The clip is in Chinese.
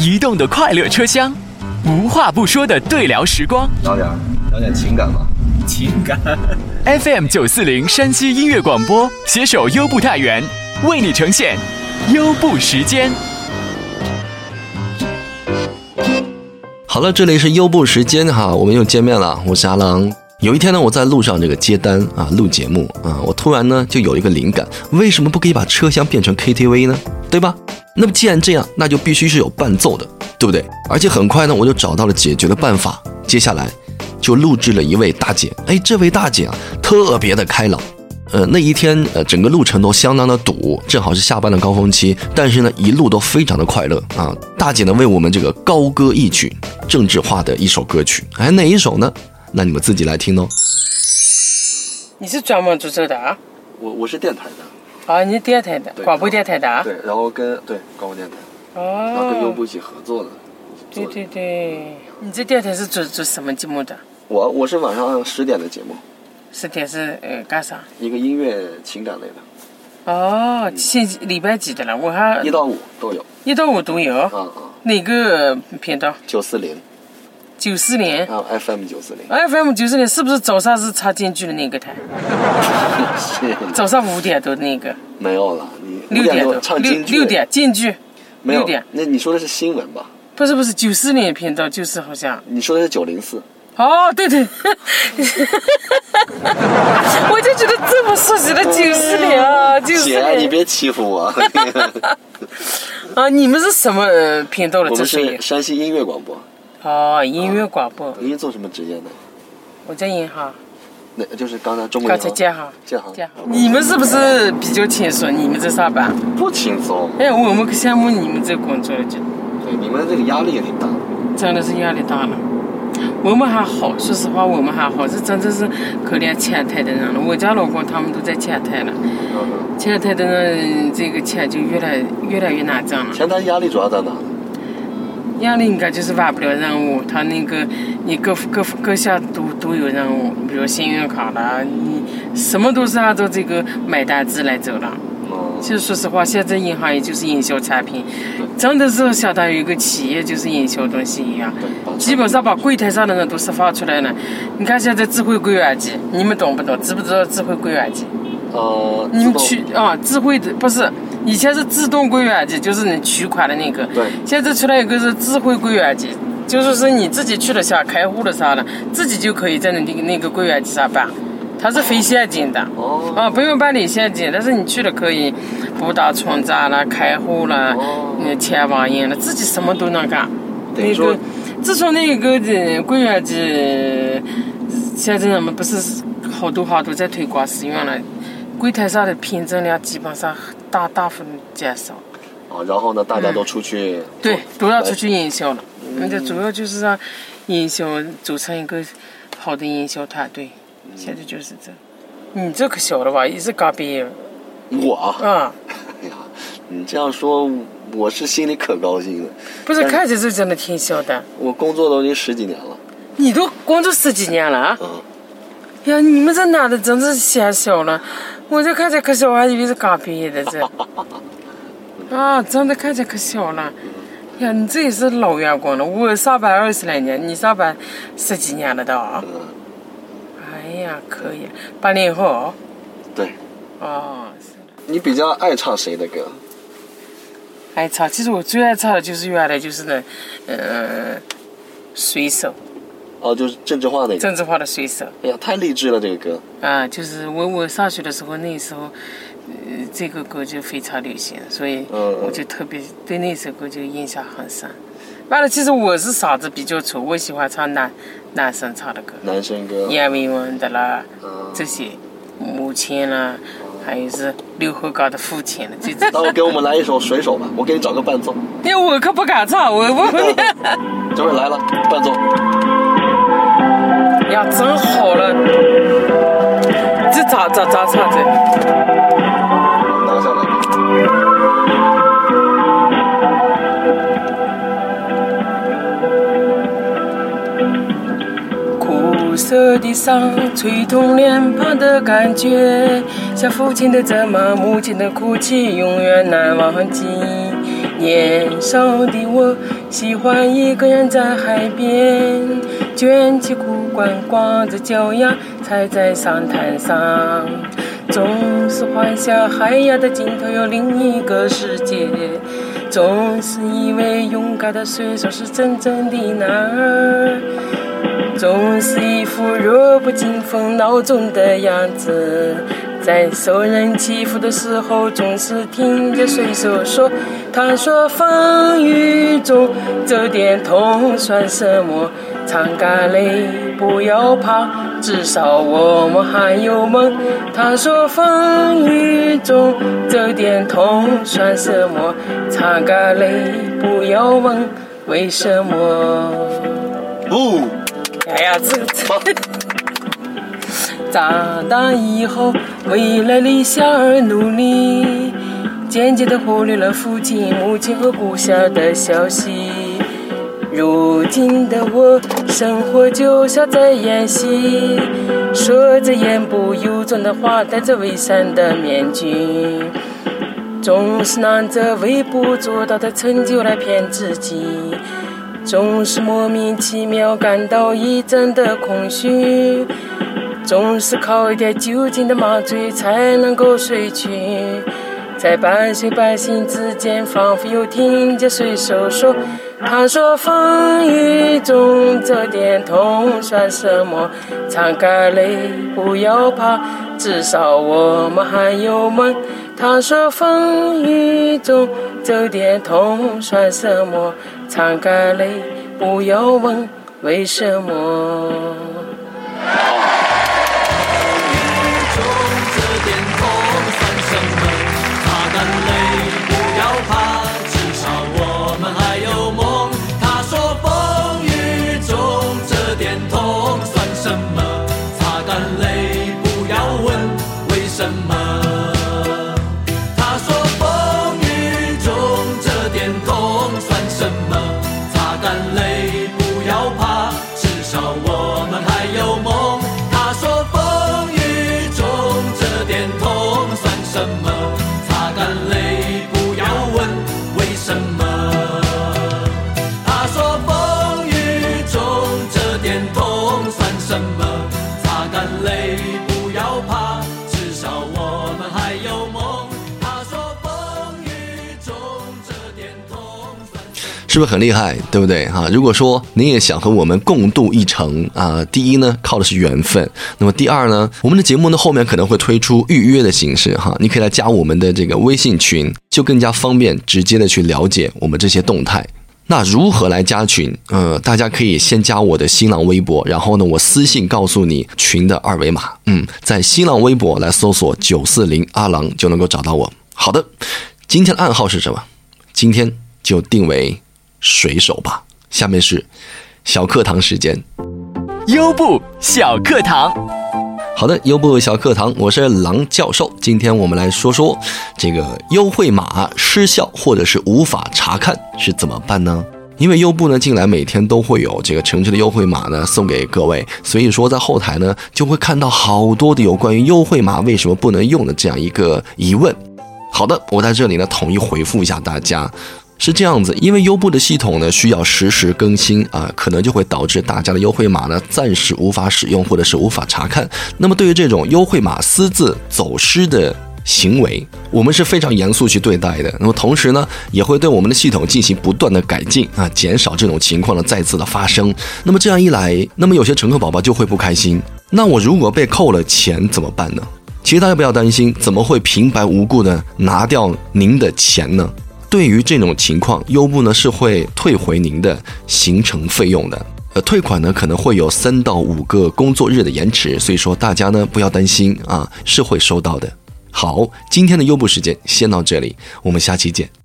移动的快乐车厢，无话不说的对聊时光， 聊点情感吧。 情感。FM 940山西音乐广播携手优步太原，为你呈现优步时间。 好了，这里是优步时间哈，我们又见面了，我是阿郎。有一天呢，我在路上这个接单啊，录节目啊，我突然呢就有一个灵感，为什么不可以把车厢变成 KTV 呢？对吧？那么既然这样，那就必须是有伴奏的，对不对？而且很快呢，我就找到了解决的办法。接下来就录制了一位大姐，这位大姐啊，特别的开朗。那一天整个路程都相当的堵，正好是下班的高峰期，但是呢一路都非常的快乐啊。大姐呢为我们这个高歌一曲，政治化的一首歌曲，哪一首呢？那你们自己来听哦。 你是专门做这的啊？ 我是电台的。 啊，你是电台的，广播电台的啊？ 对，然后跟广播电台，然后跟优步一起合作的。 对，你这电台是做什么节目的？ 我是晚上10点的节目。10 点是干啥？ 一个音乐情感类的。 哦，礼拜几的了？我还 1到5都有。 1到5都有。哪个频道 ？940。 940。 啊 ，FM 940。 FM 940是不是早上是插京剧的那个台？ 是。 早上5点多的那个。 没有了，你 6点多唱京剧。 6点京剧。 没有 6点。 那你说的是新闻吧？ 不是940频道，就是好像。 你说的是904。 哦，对，我就觉得这么熟悉的940啊，940。 姐，你别欺负我。 啊，你们是什么频道的？ 我们是山西音乐广播。 哦，音乐广播。 您做什么职业的？ 我在银行。 那就是刚才中国银行。 刚才建行。 建行。 你们是不是比较轻松？你们在上班？ 不轻松。 我们可羡慕你们这工作了就。 对，你们这个压力也挺大。 真的是压力大了。我们还好，说实话，我们还好，这真的是可怜前台的人了。我家老公他们都在前台了，前台的人这个钱就越来越难挣了。 前台压力主要在哪？ 压力应该就是完不了任务，他那个你各项都有任务，比如信用卡啦，你什么都是按照这个买单制来走了。其实说实话，现在银行也就是营销产品，真的是相当于一个企业就是营销东西一样，基本上把柜台上的人都释放出来了。你看现在智慧柜员机，你们懂不懂？知不知道智慧柜员机？你们智慧的不是，以前是自动柜员机，就是你取款的那个。 对。现在出来一个是智慧柜员机，就是你自己去了下开户了啥的，自己就可以在那个柜员机上办。它是非现金的，不用办理现金，但是你去了可以拨打存扎啦、开户啦、签网银了，自己什么都能干。自从那个柜员机，现在我们不是好多在推广使用了，柜台上的凭证量基本上大幅减少。 然后呢，大家都出去。 对，都要出去营销了。这主要就是让营销组成一个好的营销团队。现在就是这，你这可小了吧？也是刚毕业。 我。哎呀，你这样说，我是心里可高兴了。 不是，看起来真的挺小的。 我工作都已经10几年了。 你都工作10几年了啊？呀，你们这男的真是显小了，我这看起来可小，我还以为是刚毕业的这。真的看起来可小了。呀，你这也是老员工了。我上班20来年，你上班10几年了都啊。哎呀，可以，80后。 对。 是的。 你比较爱唱谁的歌？ 爱唱，其实我最爱唱的就是原来就是水手。 就是政治化那个。 政治化的水手。 哎呀，太励志了这个歌。 就是我上学的时候，那时候，这个歌就非常流行，所以我就特别对那首歌就印象很深。完了，其实我是嗓子比较粗，我喜欢唱男生唱的歌， 男生歌， 阎维文的啦，这些母亲啦，还有是刘和刚的父亲了， 那我给我们来一首水手吧，我给你找个伴奏。 我可不敢唱，我这会来了伴奏。 呀，真好了，这咋唱这？ 拿下来。 苦涩的伤吹痛脸庞的感觉，像父亲的责骂，母亲的哭泣，永远难忘记。年少的我喜欢一个人在海边，卷起裤管，光着脚丫踩在沙滩上，总是幻想海洋的尽头有另一个世界，总是以为勇敢的水手是真正的男儿，总是一副弱不禁风孬种的样子，在受人欺负的时候总是听着水手说，他说风雨中这点痛算什么，擦干泪不要怕，至少我们还有梦，他说风雨中这点痛算什么，擦干泪不要问为什么。哎呀，这长大以后为了理想而努力，渐渐地忽略了父亲母亲和故乡的消息，如今的我生活就像在演戏，说着言不由衷的话，戴着伪善的面具，总是拿着微不足道的成就来骗自己，总是莫名其妙感到一阵的空虚，总是靠一点酒精的麻醉才能够睡去，在半睡半醒之间，仿佛又听见水手说，他说风雨中这点痛算什么，擦干泪不要怕，至少我们还有梦，他说风雨中这点痛算什么，擦干泪不要问为什么。 是不是很厉害，对不对哈？如果说您也想和我们共度一程啊，第一呢靠的是缘分，那么第二呢，我们的节目呢后面可能会推出预约的形式哈，你可以来加我们的这个微信群，就更加方便直接的去了解我们这些动态。那如何来加群？大家可以先加我的新浪微博，然后呢我私信告诉你群的二维码，在新浪微博来搜索940阿郎就能够找到我。好的，今天的暗号是什么？今天就定为水手吧。下面是小课堂时间， 优步小课堂。 好的，优步小课堂，我是郎教授。今天我们来说说这个优惠码失效或者是无法查看是怎么办呢？因为优步呢近来每天都会有这个诚挚的优惠码呢送给各位，所以说在后台呢就会看到好多的有关于优惠码为什么不能用的这样一个疑问。好的，我在这里呢统一回复一下大家。是这样子，因为优步的系统呢需要实时更新啊，可能就会导致大家的优惠码呢暂时无法使用或者是无法查看。那么对于这种优惠码私自走失的行为，我们是非常严肃去对待的。那么同时呢，也会对我们的系统进行不断的改进啊，减少这种情况的再次的发生。那么这样一来，那么有些乘客宝宝就会不开心。那我如果被扣了钱怎么办呢？其实大家不要担心，怎么会平白无故的拿掉您的钱呢？对于这种情况，优步呢是会退回您的行程费用的。退款呢可能会有3到5个工作日的延迟，所以说大家呢不要担心啊，是会收到的。好，今天的优步时间先到这里，我们下期见。